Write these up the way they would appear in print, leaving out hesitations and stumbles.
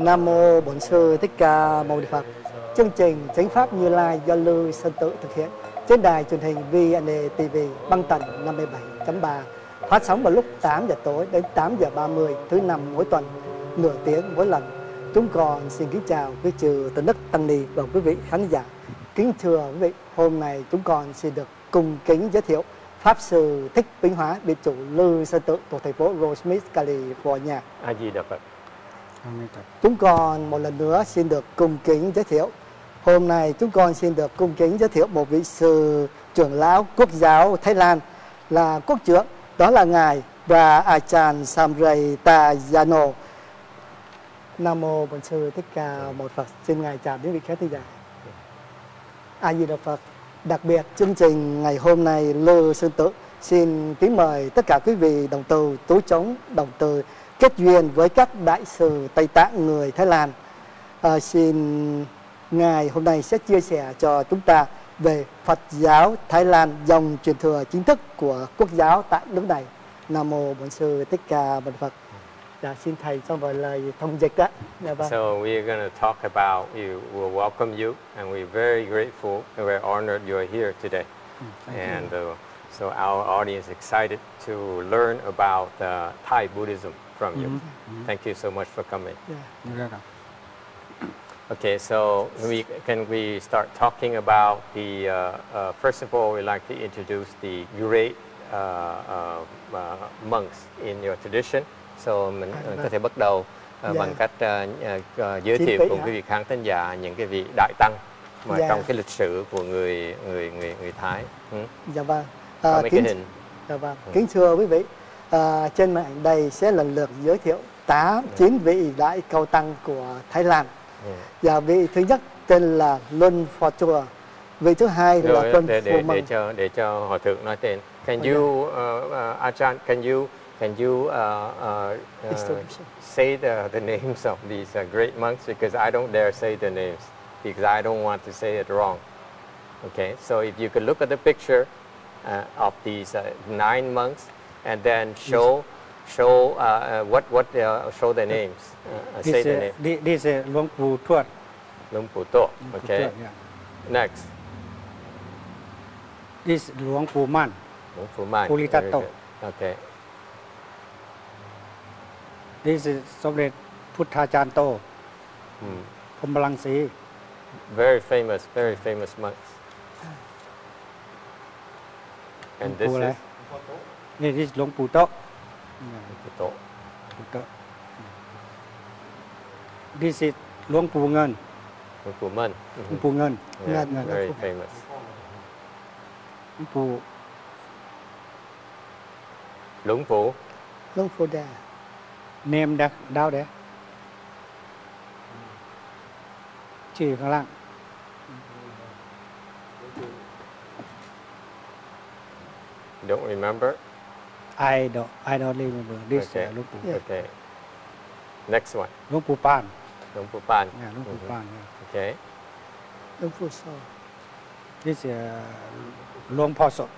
Nam mô Bổn Sư Thích Ca Mâu Ni Phật. Chương trình Chánh Pháp Như Lai do Lưu Sơn Tự thực hiện trên đài truyền hình VNA TV băng tần 57.3, phát sóng vào lúc 8 giờ tối đến 8 giờ 30 thứ năm mỗi tuần, nửa tiếng mỗi lần. Chúng con xin kính chào quý chư Tôn Đức Tăng Ni và quý vị khán giả. Kính thưa quý vị, hôm nay chúng con xin được cùng kính giới thiệu Pháp Sư Thích Vĩnh Hóa, Biệt chủ Lưu Sơn Tự thuộc thành phố Rosemead, California. A Di Đà Phật. Chúng con một lần nữa xin được cung kính giới thiệu. Hôm nay chúng con xin được cung kính giới thiệu một vị sư trưởng lão quốc giáo Thái Lan là quốc trưởng, đó là ngài và Ajahn Samraytayano. Nam mô Bổn Sư Thích Ca Mâu Ni Phật. Xin ngài chào đến vị khán thính giả. A Di Đà Phật. Đặc biệt chương trình ngày hôm nay Lưu Sơn Tự xin kính mời tất cả quý vị đồng tu tú chống đồng tu kết duyên với các đại sư Tây Tạng người Thái Lan. Xin ngài hôm nay sẽ chia sẻ cho chúng ta về Phật giáo Thái Lan, dòng truyền thừa chính thức của quốc giáo tại nước này. Nam mô Bổn Sư Thích Ca Mâu Ni Phật. Xin thầy cho một lời thông dịch đó. So we are going to talk about you. We'll welcome you, and we're very grateful and we're honored you are here today. And so our audience is excited to learn about Thai Buddhism from you. Thank you so much for coming. Okay, so can we start talking about the first of all, we'd like to introduce the great monks in your tradition. So mình có thể bắt đầu bằng cách giới thiệu cùng quý vị khán thính giả những cái vị đại tăng mà trong cái lịch sử của người Thái. Dạ vâng. Mấy cái hình. Dạ vâng. Kính thưa quý vị, trên màn ảnh đây sẽ lần lượt giới thiệu 9 vị đại cao tăng của Thái Lan. Và vị thứ nhất tên là Luân Phò Chùa, vị thứ hai là Luân Phù Mông. Để cho hòa thượng nói tên. Can you Ajahn, can you say the names of these great monks, because I don't dare say the names because I don't want to say it wrong. Okay, so if you could look at the picture of these 9 monks and then show show their names. Say the name. This is Luang Pu Tuat. Luang Pu Tuat. Okay. Next. This is Luang Pu Man. Luang Pu Man. Pulitato. Okay. This is Somdet Putthajanto. Phommalangsi. Very famous monks. And this is. This is Luang Pu To. This is Luang Pu Ngan. Luang Pu Man. Luang Pu Ngan. Very famous. Luang Pu. Luang Pu. Luang Pu Da. Name down there. ชื่อข้างล่าง Don't remember. I don't remember this. Okay. Luang Pu. Okay. Next one. Luang Pu Pan. Luang Pu Pan. Luang Pu Pan. Okay. Luang Pu So. This is Luang Po So.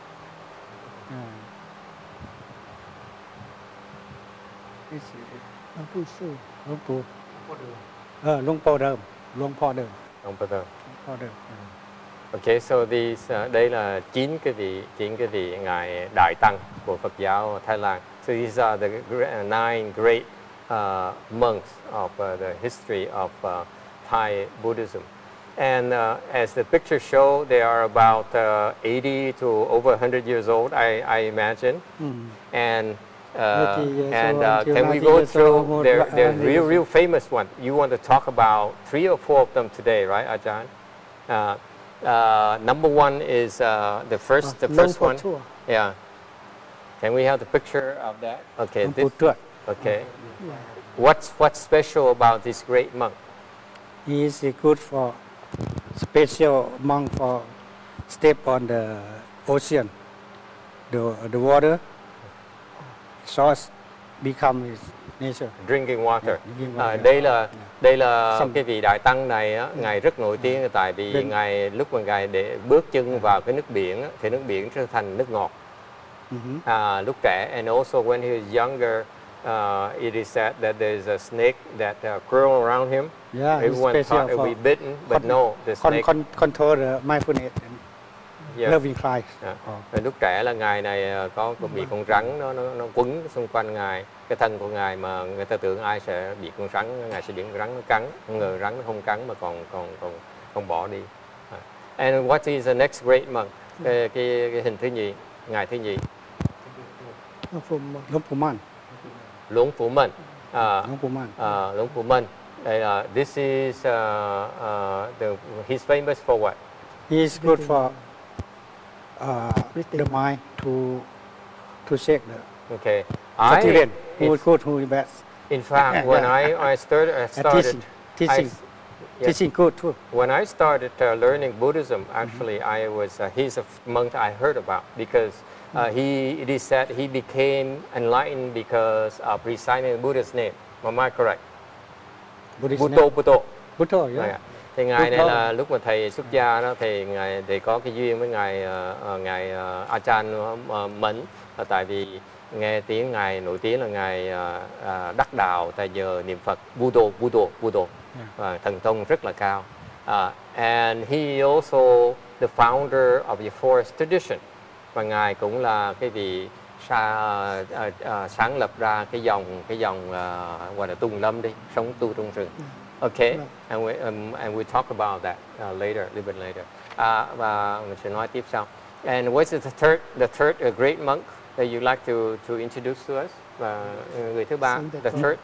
This is Luang Pu Su. Luang Pu. Luang Po Đơm. Luang Po Đơm. Luang Po Đơm. Po Đơm. Okay, so these đây là 9 cái vị ngài đại tăng của Phật giáo Thái Lan. So these are the 9 great monks of the history of Thai Buddhism. And as the picture show, they are about 80 to over 100 years old, I imagine. And can we go through their real famous one? You want to talk about 3 or 4 of them today, right, Ajahn? Number 1 is the first one. Yeah. Can we have the picture of that? Okay. Okay. What's special about this great monk? He is good for special monk for step on the ocean. The water source become his nature. Drinking water. Đây là cái vị đại tăng này á, ngài rất nổi tiếng tại vì ngài lúc mà ngài để bước chân vào cái nước biển á, thì nước biển trở thành nước ngọt. Lúc trẻ, and also when he was younger, it is said that there is a snake that crawled around him. Yeah, it's Everyone thought it special would be bitten, but no, the snake. control the mindfulness and Yeah. loving Christ. Và lúc trẻ là ngài này có bị con rắn nó quấn xung quanh ngài, cái thân của ngài, mà người ta tưởng ai sẽ bị con rắn, ngài sẽ bị con rắn nó cắn, không ngờ rắn nó không cắn mà còn bỏ đi. And what is the next great monk? Cái hình thứ nhì, ngài thứ nhì. Luang Pu Man. Luang Pu Man. Luang Pu Man. Luang Pu Man. This is he's famous for what? He is good for the mind to shake the Okay. material. Who is good, who is bad. In fact, when I started Teaching good too. when I started learning Buddhism, actually, he's a monk I heard about because it is said he became enlightened because of reciting Buddha's name. Am I correct? Bhutto. Bhutto, yeah. Thì ngài này là lúc mà thầy xuất gia đó, thì ngài có cái duyên với ngài Ajahn Mun, tại vì nghe tiếng ngài nổi tiếng là ngài đắc đạo tại giờ niệm Phật Bhutto, và thần thông rất là cao. And he also the founder of the forest tradition, và ngài cũng là cái vị sáng lập ra cái dòng gọi là Tùng Lâm đi, sống tu trong rừng. Okay, and we talk about that later, a little bit later. Và mình sẽ nói tiếp sau. And what's the third great monk that you like to introduce to us? Và người thứ ba, the third.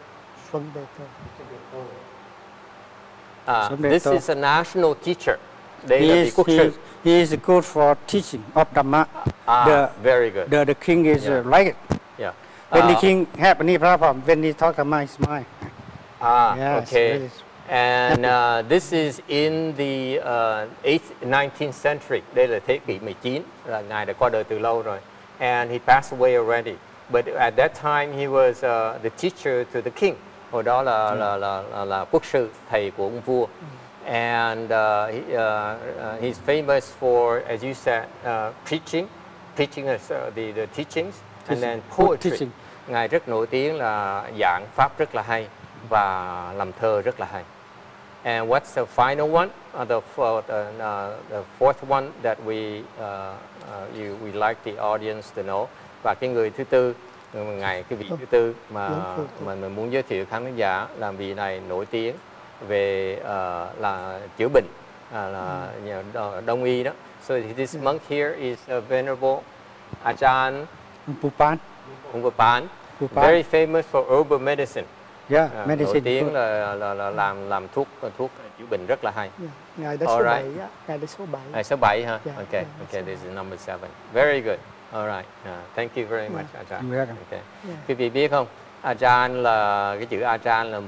This is a national teacher. Đây là vị quốc sư. He is good for teaching of Dhamma. Very good. The king is like it. Yeah. When the king have any problem, when he talk Dhamma, he smile. Yes, okay. And this is in the 19th century. Đây là thế kỷ 19, là ngài đã qua đời từ lâu rồi. And he passed away already. But at that time he was the teacher to the king. Hồi đó là quốc sư, thầy của ông vua. And he's famous for, as you said, preaching the teachings, and then poetry. Ngài rất nổi tiếng là giảng pháp rất là hay và làm thơ rất là hay. And what's the final one? The fourth one that we like the audience to know. Và cái người thứ tư, cái vị thứ tư mà mình muốn giới thiệu khán giả là vị này nổi tiếng về là chữa bệnh, là đông y đó. So this monk here is Venerable Ajahn Pupan, very famous for herbal medicine. Yeah, medicine. Nổi tiếng là làm thuốc chữa bệnh rất là hay. Ngài đã số 7 á, ngài đã số 7. Ngài số 7 hả? Okay, this is number 7. Very good. All right. Thank you very much, Ajahn. Okay. Quý vị biết không? Ajahn là cái chữ Ajahn là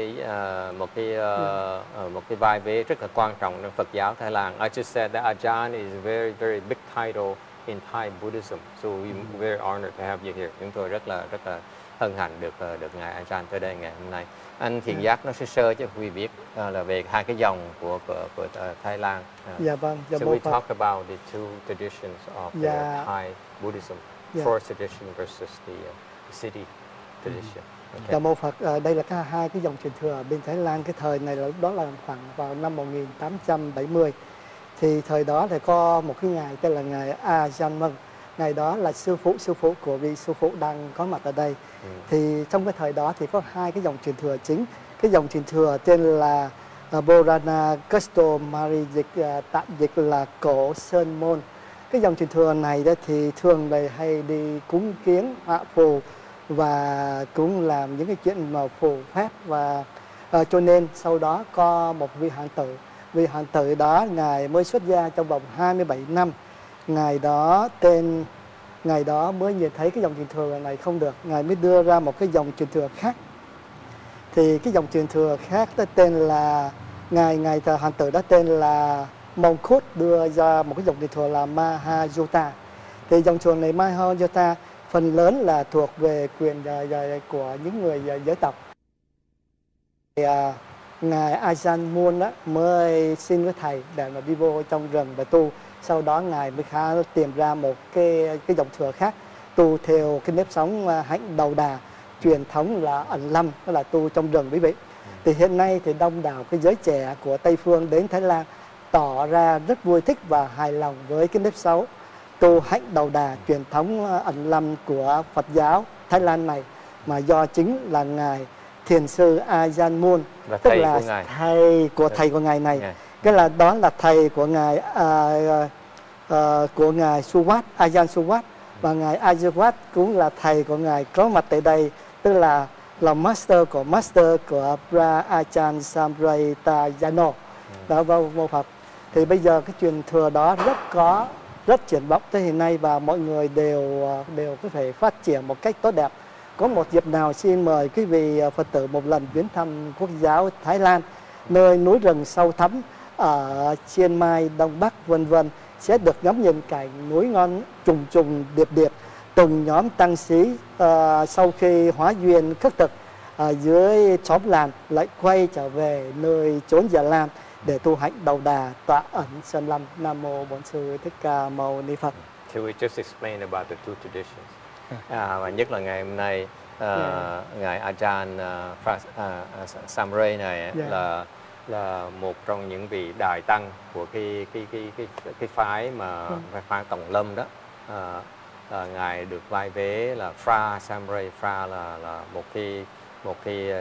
một cái vai vế rất là quan trọng trong Phật giáo Thái Lan. I just said that Ajahn is a very very big title in Thai Buddhism. So we're very honored to have you here. Chúng tôi rất là hân hạnh được ngài Ajahn tới đây ngày hôm nay. Anh Thiện Giác nói sơ cho quý vị biết là về hai cái dòng của Thái Lan. Dạ vâng. So we talk about the two traditions of the Thai Buddhism, forest tradition versus the city tradition. Dạ mô Phật, đây là hai cái dòng truyền thừa ở bên Thái Lan. Cái thời này là lúc đó là khoảng vào năm 1870. Thì thời đó thì có một cái ngài tên là ngài Ajahn Mun. Ngài đó là sư phụ của vị sư phụ đang có mặt ở đây. Thì trong cái thời đó thì có hai cái dòng truyền thừa chính. Cái dòng truyền thừa tên là Borana Customary, tạm dịch là Cổ Sơn Môn. Cái dòng truyền thừa này đó thì thường là hay đi cúng kiến họa phù và cũng làm những cái chuyện mà phù phép, và cho nên sau đó có một vị hạn tử đó ngài mới xuất gia trong vòng 27 năm. Ngài đó mới nhìn thấy cái dòng truyền thừa này không được, ngài mới đưa ra một cái dòng truyền thừa khác. Thì cái dòng truyền thừa khác đó tên là ngài hạn tử đó tên là Mongkut, đưa ra một cái dòng truyền thừa là Mahayutta. Thì dòng truyền này Mahayutta phần lớn là thuộc về quyền của những người giới tộc. Thì, ngài Ajahn Mun mới xin với thầy để mà đi vô trong rừng và tu. Sau đó ngài mới tìm ra một cái dòng thừa khác, tu theo cái nếp sống hạnh đầu đà, truyền thống là ẩn lâm, đó là tu trong rừng quý vị. Thì hiện nay thì đông đảo cái giới trẻ của Tây phương đến Thái Lan tỏ ra rất vui thích và hài lòng với cái nếp sống tu hạnh đầu đà truyền thống ẩn lâm của Phật giáo Thái Lan này, mà do chính là ngài thiền sư Ajahn Mun, tức là thầy của ngài này. Cái là đó là thầy của ngài Suvat, Ajahn Suvat, và ngài Ajahn cũng là thầy của ngài có mặt tại đây, tức là master của Pra Ajahn Samrayitayano đó vô Phật. Thì bây giờ cái truyền thừa đó rất triển vọng tới hiện nay, và mọi người đều có thể phát triển một cách tốt đẹp. Có một dịp nào xin mời quý vị Phật tử một lần viếng thăm quốc giáo Thái Lan, nơi núi rừng sâu thẳm ở Chiang Mai, Đông Bắc vân vân, sẽ được ngắm nhìn cảnh núi non trùng trùng điệp điệp. Từng nhóm tăng sĩ sau khi hóa duyên khất thực dưới xóm làng lại quay trở về nơi chốn Già Lam để tu hạnh đầu đà tọa ẩn sơn lâm. Nam mô Bổn Sư Thích Ca Mâu Ni Phật. Should we just explain about the two traditions? Và nhất là ngày hôm nay ngài Ajahn Samray này là một trong những vị đại tăng của cái phái mà phái Tòng Lâm đó. Ngài được vai vế là Fra Samray. Fra là một cái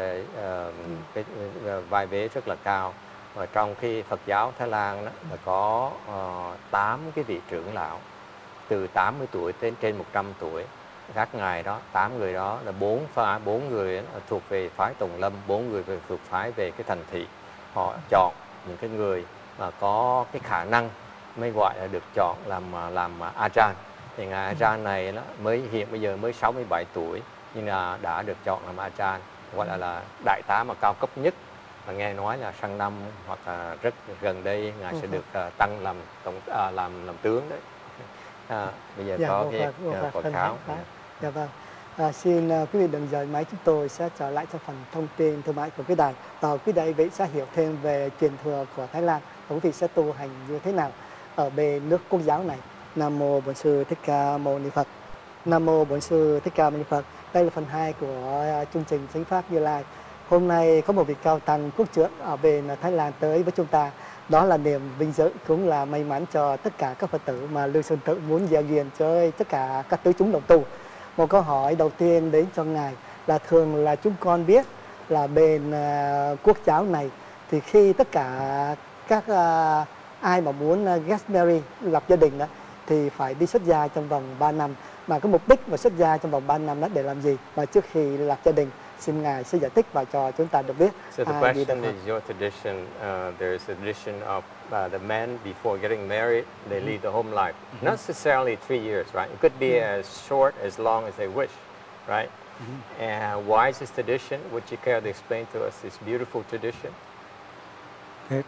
vai vế rất là cao. Và trong khi Phật giáo Thái Lan đó là có 8 cái vị trưởng lão từ 80 tuổi đến trên 100 tuổi. Các ngài đó, 8 người đó là 4 người thuộc về phái Tùng Lâm, 4 người thuộc phái về cái thành thị. Họ chọn những cái người mà có cái khả năng mới gọi là được chọn làm Ajahn. Thì ngài Ajahn này đó, hiện bây giờ mới 67 tuổi nhưng là đã được chọn làm Ajahn, gọi là đại tá mà cao cấp nhất. Và nghe nói là sang năm hoặc là rất gần đây ngài sẽ được tăng làm tướng đấy. Bây giờ có cái quảng cáo. Dạ vâng. Xin quý vị đừng rời máy, chúng tôi sẽ trở lại cho phần thông tin thương mại của quý đài. Và quý vị sẽ hiểu thêm về truyền thừa của Thái Lan, quý vị sẽ tu hành như thế nào ở bên nước quốc giáo này. Nam mô Bổn Sư Thích Ca Mâu Ni Phật. Nam mô Bổn Sư Thích Ca Mâu Ni Phật. Đây là phần 2 của chương trình Chánh Pháp Như Lai. Hôm nay có một vị cao tăng quốc trưởng ở bên Thái Lan tới với chúng ta. Đó là niềm vinh dự, cũng là may mắn cho tất cả các Phật tử mà Lưu Sơn Tự muốn gieo duyên cho tất cả các tứ chúng đồng tu. Một câu hỏi đầu tiên đến cho ngài là thường là chúng con biết là bên quốc giáo này thì khi tất cả các ai mà muốn get married, lập gia đình đó, thì phải đi xuất gia trong vòng 3 năm. Mà cái mục đích mà xuất gia trong vòng 3 năm đó để làm gì? Và trước khi lập gia đình, xin ngài sẽ giải thích và cho chúng ta được biết. So the question is your tradition. There is a tradition of the men before getting married, they lead the home life. Not necessarily 3 years, right? It could be as short, as long as they wish, right? And why is this tradition? Would you care to explain to us this beautiful tradition? Okay.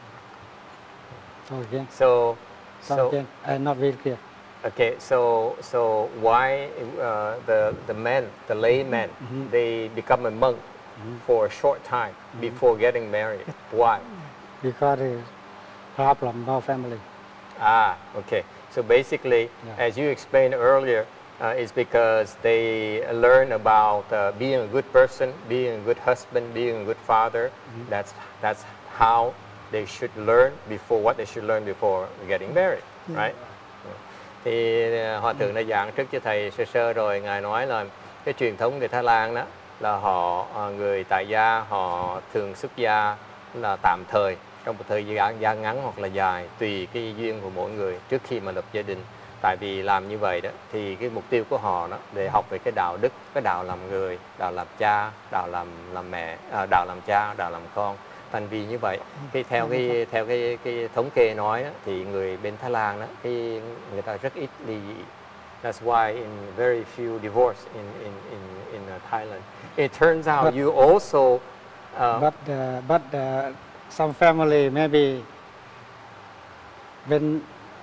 Again. So again, not very clear. Okay, so why the men, the laymen, they become a monk for a short time before getting married? Why? Because it's problem, no family. Okay. So basically, as you explained earlier, it's because they learn about being a good person, being a good husband, being a good father. That's how they should learn what they should learn before getting married, right? Thì Hòa Thượng đã giảng trước cho thầy sơ rồi. Ngài nói là cái truyền thống người Thái Lan đó là người tại gia họ thường xuất gia là tạm thời trong một thời gian ngắn hoặc là dài, tùy cái duyên của mỗi người trước khi mà lập gia đình. Tại vì làm như vậy đó thì cái mục tiêu của họ đó để học về cái đạo đức, cái đạo làm người, đạo làm cha, đạo làm mẹ, đạo làm cha, đạo làm con. Thành vì như vậy, theo cái thống kê nói đó, thì người bên Thái Lan đó, người ta rất ít ly dị. That's why in very few divorce in Thailand. It turns out you also but some family maybe when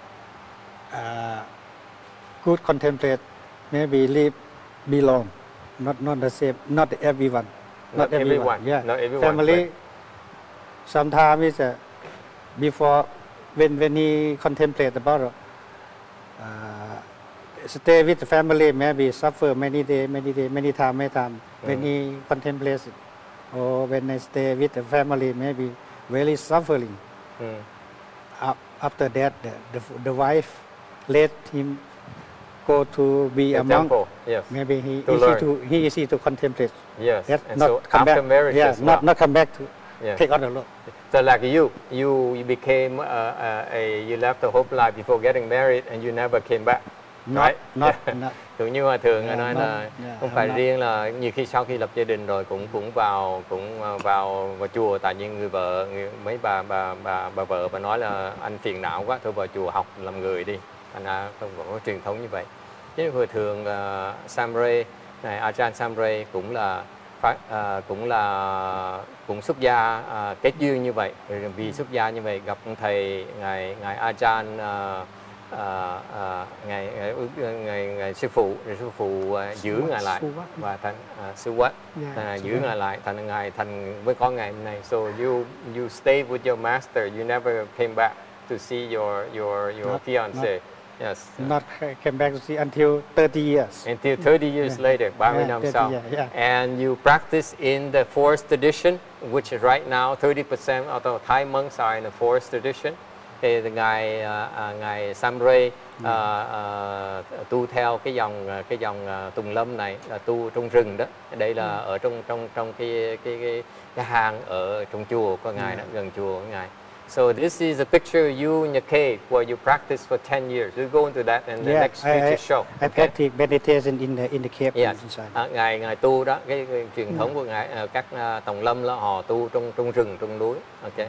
good contemplate maybe live belong, not the same, not everyone. Not everyone. Yeah. Not everyone. Family. Sometimes it's before when he contemplate about stay with the family, maybe suffer many time. When he contemplates it, or when I stay with the family, maybe really suffering. After that, the wife let him go to be a monk. Yes. Maybe he To easy to contemplate. Yes. That And not so come after back. marriage Yeah, as well. not come back to Yeah. take on the Lord. So like you became you left the hope life before getting married and you never came back. Right? Not. Cũng như Hòa thượng Yeah, nói not- là yeah, không I'm phải not. riêng là nhiều khi sau khi lập gia đình rồi cũng vào chùa, tại vì người vợ mấy bà vợ bà nói là anh phiền não quá, thôi vào chùa học làm người đi. Thành ra không có truyền thống như vậy. Chứ Hòa thượng Samre này, Ajahn Samre cũng xuất gia kết duyên như vậy. Rồi vì xuất gia như vậy gặp ông thầy ngài Ajahn ngài sư phụ, rồi sư phụ giữ ngài lại và thành sư quát giữ ngài lại, thành ngài thành với con ngài hôm nay. So you stay with your master, you never came back to see your fiance. Yes. Not came back to see until 30 years. Until 30 years later, 30 năm 30 sau. years, And you practice in the fourth tradition, which is right now 30% of the Thai monks are in the fourth tradition. Thì ngài Samre tu theo cái dòng Tùng Lâm này, là tu trong rừng đó. Đây là ở trong cái hang ở trong chùa của ngài đó, gần chùa của ngài. So this is a picture of you in the cave where you practice for 10 years. We'll go into that in the next future show. I practice meditation in the cave. Yes. Ngài tu đó, cái truyền thống của ngài, các tòng lâm đó, họ tu trong rừng, trong núi. Okay.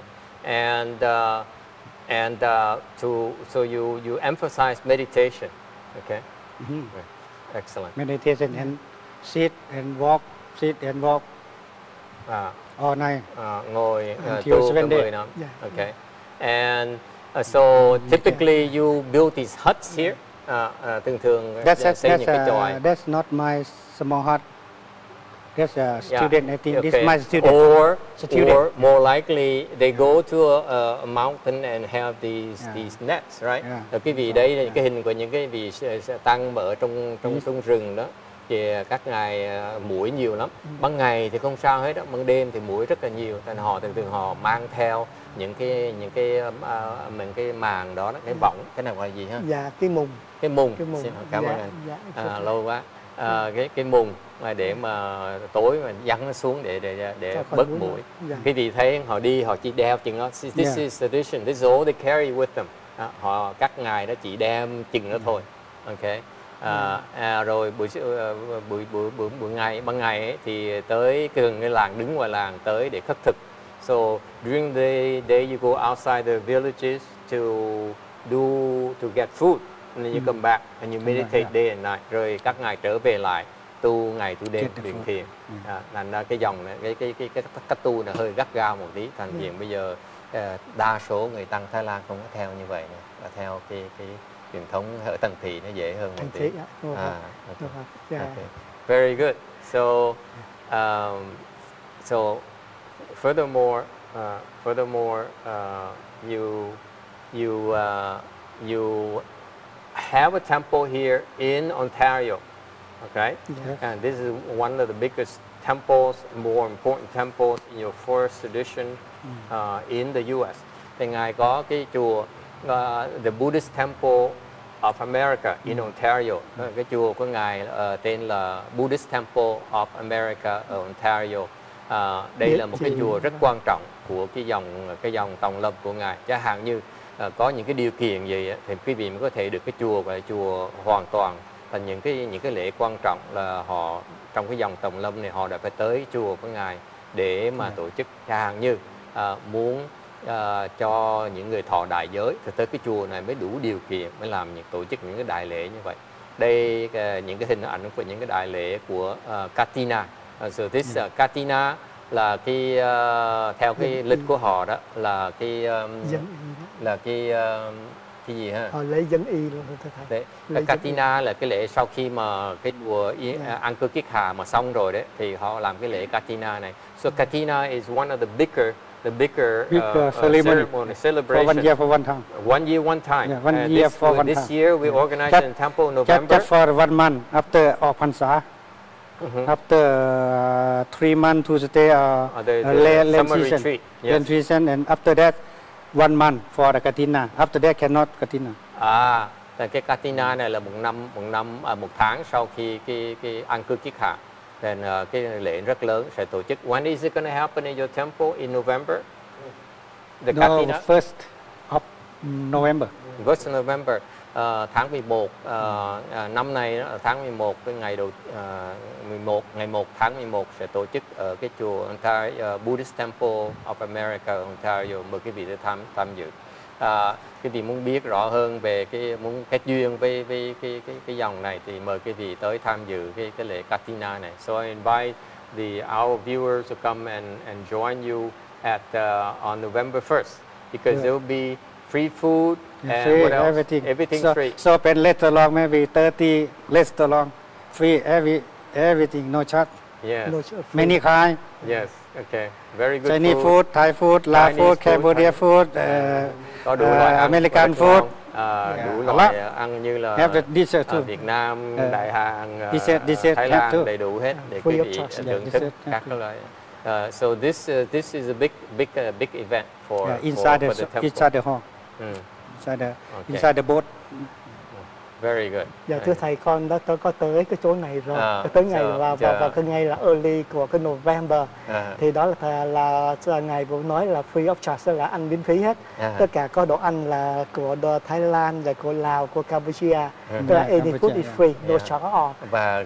So you emphasize meditation. Okay. Excellent. Meditation and sit and walk all night. Ngồi Until tu 7 days. 10 năm. Okay. And so typically you build these huts here. Thường xây những cái chòi. That's not my small hut. That's a student. I think this is my student. Or more likely they go to a mountain and have these nets, right? Cái vị đấy là cái hình của những cái vị tăng ở trong rừng đó. Thì các ngài muỗi nhiều lắm. Ban ngày thì không sao hết đó, ban đêm thì muỗi rất là nhiều. Thành họ thường họ mang theo những cái màng đó, cái võng, cái này gọi là gì ha? Dạ, cái mùng. Xin cảm ơn anh. Lâu quá. Cái mùng mà để mà tối mà văng nó xuống để bớt muỗi. Cái vị thấy họ đi họ chỉ đeo chừng đó. This is tradition. This is all they carry with them. Các ngài đó chỉ đem chừng đó thôi. Okay. Rồi ban ngày ấy, thì tới cái làng, đứng ngoài làng tới để khất thực. So during the day you go outside the villages to get food, and then you come back and you meditate day and night. Rồi các ngài trở về lại tu ngày tu đêm luyện thiền. Thành ra cái dòng này, cái cách tu là hơi gắt gao một tí. Thành hiện bây giờ đa số người tăng Thái Lan không có theo như vậy nữa, và theo cái truyền thống ở Tần Thị nó dễ hơn một tí. Okay. Very good. So furthermore, you have a temple here in Ontario. Okay, and this is one of the biggest temples, more important temples in your fourth tradition in the U.S. Thì ngài có cái chùa the Buddhist Temple of America in Ontario. Cái chùa của ngài tên là Buddhist Temple of America ở Ontario. Đây là một cái chùa rất quan trọng của cái dòng tòng lâm của ngài. Chẳng hạn như có những cái điều kiện gì thì quý vị mới có thể được cái chùa gọi là chùa hoàn toàn. Và những cái lễ quan trọng là họ trong cái dòng tòng lâm này họ đã phải tới chùa của ngài để mà tổ chức. Chẳng hạn như muốn cho những người thọ đại giới thì tới cái chùa này mới đủ điều kiện mới làm tổ chức những cái đại lễ như vậy. Đây những cái hình ảnh của những cái đại lễ của Katina. So this Katina là cái theo cái lịch của họ đó là cái cái gì ha? Họ lấy dân y luôn thầy. Đấy, Katina là cái lễ sau khi mà cái chùa Angkor Kiết Hà mà xong rồi đấy thì họ làm cái lễ Katina này. So Katina is one of the bigger the bigger ceremony ceremony, for celebration. 1 year for one time. 1 year, one time. Yeah, 1 year for one this time. year we organized Just- in temple in November. Just for 1 month after ออกพรรษา after 3 months to stay the late summer season, retreat, yes. late season, and after that 1 month for the Katina. After that cannot Katina. Thì cái Katina này là một tháng sau khi cái ăn cư kiết hạ. Then cái lễ rất lớn sẽ tổ chức. When is it going to happen in your temple in November? The No, Katina? 1st of November. 1st November, tháng 11, năm nay đó, tháng 11, cái ngày đầu 1 tháng 11 sẽ tổ chức ở cái chùa Ontario Buddhist Temple of America, Ontario. Mời quý vị để tham dự. Quý vị muốn biết rõ hơn về muốn kết duyên với cái dòng này thì mời quý vị tới tham dự cái lễ Katina này. So I invite our viewers to come and join you at on November 1st because there will be free food and Free what else? everything. Everything so, free. So pen restaurant maybe 30 restaurant free everything no charge. Yes. No charge. Many kind. Yes. Okay. Very good Chinese food, Thai food, Lao Chinese food, food, Cambodia Thai- food, Có đủ loại ăn American rất food. ngon. Đủ a loại lot. ăn như là Have the dessert too. Việt Nam, Đại Hàn, Dessert Thái have Lan too. đầy đủ hết để Free quý of vị charge. thưởng Yeah, thức dessert have các too. loại. So this is a big event for Inside the the temple. inside the hall, Mm, inside the boat. very good. Dạ thưa thầy, con đã có tới cái chỗ này rồi, tới ngày vào cái ngày là early của cái November. Thì đó là ngày vừa nói là free of charge, là ăn miễn phí hết. Tất cả có đồ ăn là của Thái Lan, rồi của Lào, của Campuchia. Tức là any food is free, no charge at all. Và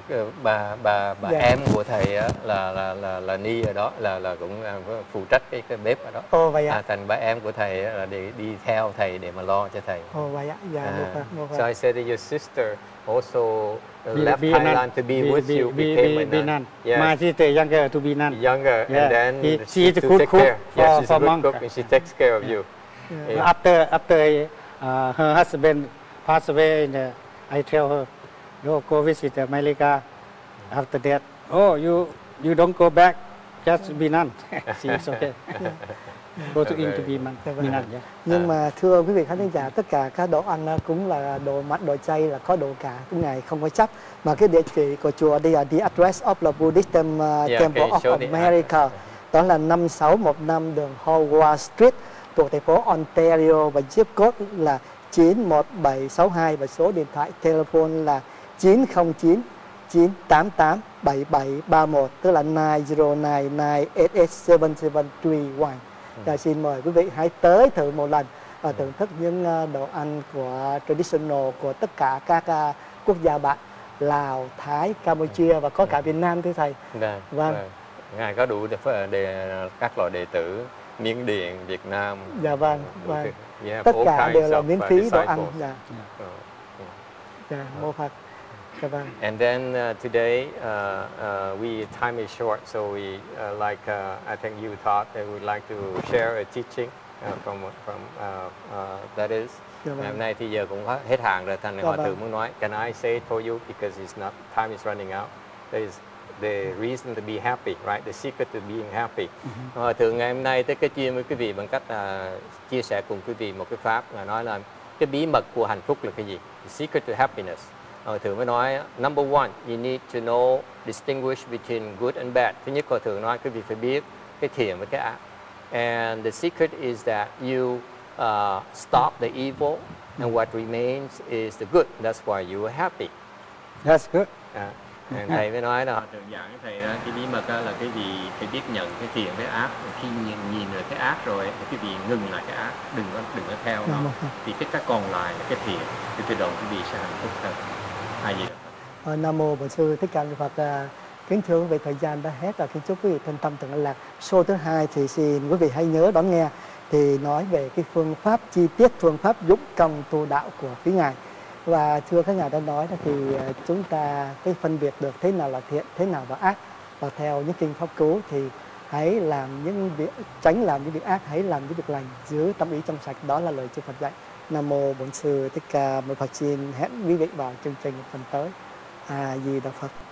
bà Dạ. em của thầy á, là Ni ở đó là cũng phụ trách cái bếp ở đó. Ồ vậy ạ. Thành bà em của thầy á, là đi theo thầy để mà lo cho thầy. Ồ vậy ạ. Dạ, một So I said that your sister also left Be a nun. Thailand to be with you, became a nun. nun. Yes. My sister younger to be nun. Younger, Yeah. and then She's a to good take cook care. Yes, for- she's a for good monk. cook, and she takes care of you. Yeah. After her husband passed away, I tell her, go visit America. After that, you don't go back, just be nun. She's okay. Go to in to be nun. Yeah. Nhưng mà thưa quý vị khán thính giả, tất cả các đồ ăn cũng là đồ mặn, đồ chay, là có đồ cả, cái ngày không có chấp. Mà cái địa chỉ của chùa đây là the address of the Buddhist Temple okay, show of the America. Đó là 5615 đường Howard Street thuộc thành phố Ontario, và zip code là 91762, và số điện thoại telephone là 909 988 7731, tức là 9099887731. Và xin mời quý vị hãy tới thử một lần và thưởng thức những đồ ăn của traditional của tất cả các quốc gia bạn, Lào, Thái, Campuchia và có cả Việt Nam thưa thầy. Vâng. Vâng. Ngài có đủ các loại đệ tử Miến Điện, Việt Nam. Dạ vâng. Vâng. Yeah, Tất all cả kinds đều là of, miễn phí đồ ăn. disciples. Dạ, dạ, mô Phật. Dạ vâng. And then today, time is short, so we I think you thought that we'd like to share a teaching from that is. Dạ vâng. Ngày hôm nay thì giờ cũng hết hàng rồi, thành Dạ họ vâng. thử muốn nói. Can I say it for you because time is running out. That is the reason to be happy, right? The secret to being happy. Hòa thượng ngày hôm nay tới cái chuyên với quý vị bằng cách chia sẻ cùng quý vị một cái pháp là nói là cái bí mật của hạnh phúc là cái gì? The secret to happiness. Hòa thượng mới nói number one, you need to know distinguish between good and bad. Thứ nhất, hòa thượng nói quý vị phải biết cái thiện với cái ác. And the secret is that you stop the evil, and what remains is the good. That's why you are happy. That's good. Thầy mới nói là họ tự giảng với thầy cái bí mật là cái gì, phải biết nhận cái thiện với ác. Khi nhìn rồi cái ác rồi thì quý vị ngừng lại cái ác, đừng có theo nó. Thì cái còn lại là cái thiện, thì tự động quý vị sẽ hạnh phúc hơn. Hay gì đó. Nam mô Bổn Sư Thích Ca Mâu Ni Phật. Kính thưa quý vị, thời gian đã hết rồi, kính chúc quý vị thân tâm tận lạc. Show thứ 2 thì xin quý vị hãy nhớ đón nghe, thì nói về cái phương pháp chi tiết, phương pháp dũng công tu đạo của quý ngài. Và thưa các ngài đã nói thì chúng ta cái phân biệt được thế nào là thiện, thế nào là ác, và theo những kinh pháp cứu thì hãy làm những việc, tránh làm những việc ác, hãy làm những việc lành, giữ tâm ý trong sạch. Đó là lời Chư Phật dạy. Nam mô Bổn Sư Thích Ca Mâu Ni Phật. Xin hẹn quý vị vào chương trình phần tới. A Di Đà Phật.